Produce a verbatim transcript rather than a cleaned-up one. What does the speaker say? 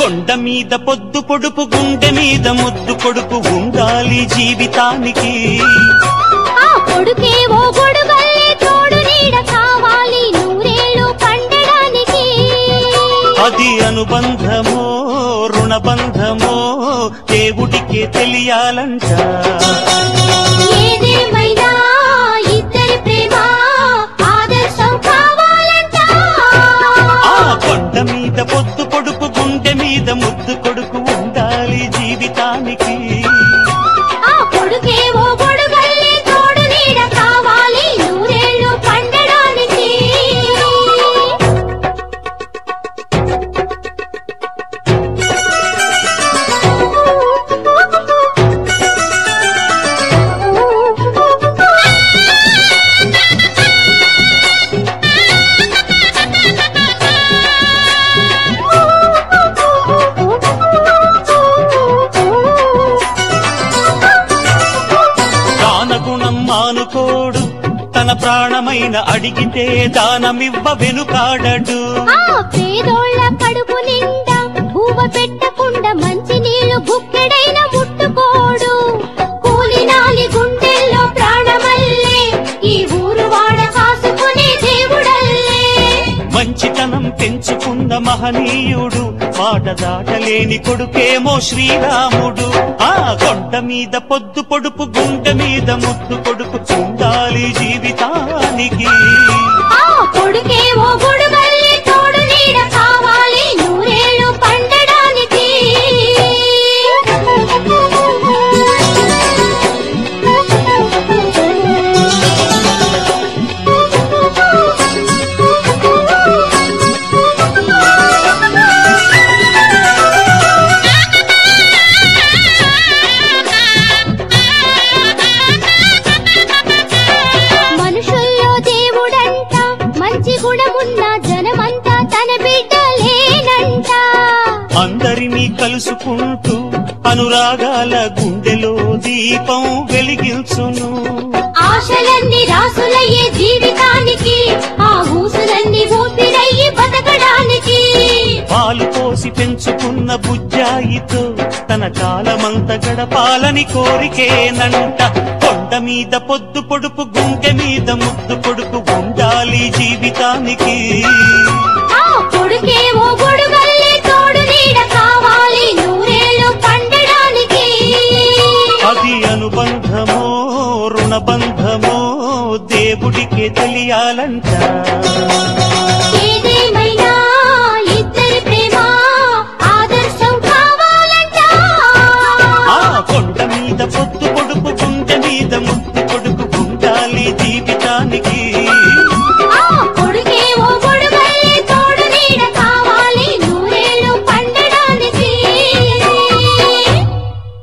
కొండ మీద పొద్దు పొడుపు గుండె మీద ముద్దు కొడుకు ఉండాలి జీవితానికి. ఆ కొడుకే ఓ గొడుగల్లే తోడు నీడ కావాలి నూరేళ్ళు పండడానికి. అది అనుబంధమో రుణబంధమో దేవుడికే తెలియాలంట. ఏదేమైనా ఇద్దరి ప్రేమ ఆదర్శం కావాలంట. ఆ కొండ మీద పొద్దు పొడుపు గుండె మీద ముద్దు కొడుకు ఉండాలి జీవితానికి. ఆ కొడుకే ఓ గొడుగల్లే తోడు నీడ కావాలి నూరేళ్ళు పండడానికి. మానుకోడు తన ప్రాణమైన అడిగితే దానమివ్వ వెనుకాడడు. ఆ పేదోళ్ళ కడుపు నిండా భూవ పెట్టకుండా మంచి నీళ్లు బుక్కెడైన ముట్టుకోడు. కూలినాలి గుండెల్లో ప్రాణమల్లే ఈ ఊరు వాడ కాసుకునే దేవుడల్లే. మంచితనం పెంచుకున్న మహనీయుడు మాట దాటలేని కొడుకేమో శ్రీరాముడు. ఆ కొండ మీద పొద్దు పొడుపు గుండె మీద ముద్దు కొడుకు ఉండాలి జీవితానికి. ఆ కొడుకే ఓ గొడుగల్లే తోడు నీడ కావాలి నూరేళ్ళు పండడానికి. మనుషుల్లో దేవుడంట మంచి గుణమున్న జనమంతా తన బిడ్డలేనంట. అందరినీ కలుసుకుంటూ అనురాగాల గుండెలో దీపం వెలిగించును. ఆశలన్నీ రాసులయ్యే జీవితానికి ఆ ఊసులన్నీ ఊపిరయ్యి బతకడానికి. పాలు పోసి పెంచుకున్న బుజ్జాయితో తన కాలమంత గడపాలని కోరికేనంట. కొండ మీద పొద్దు పొడుపు గుండె మీద ముద్దు కొడుకు ఉండాలి జీవితానికి. ఆ కొడుకే ఓ గొడుగల్లే తోడు నీడ కావాలి నూరేళ్ళు పండడానికి. అది అనుబంధమో రుణబంధమో దేవుడికే తెలియాలంట. ఏది